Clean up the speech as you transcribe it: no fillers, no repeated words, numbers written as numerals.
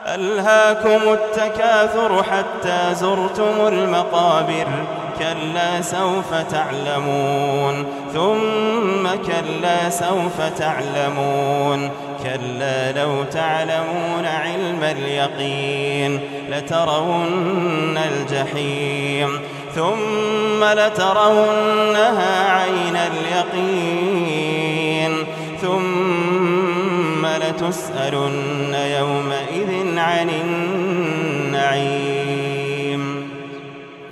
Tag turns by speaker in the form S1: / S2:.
S1: ألهاكم التكاثر حتى زرتم المقابر كلا سوف تعلمون ثم كلا سوف تعلمون كلا لو تعلمون علم اليقين لترون الجحيم ثم لترونها عين اليقين ثم لتسألن يومئذ عن النعيم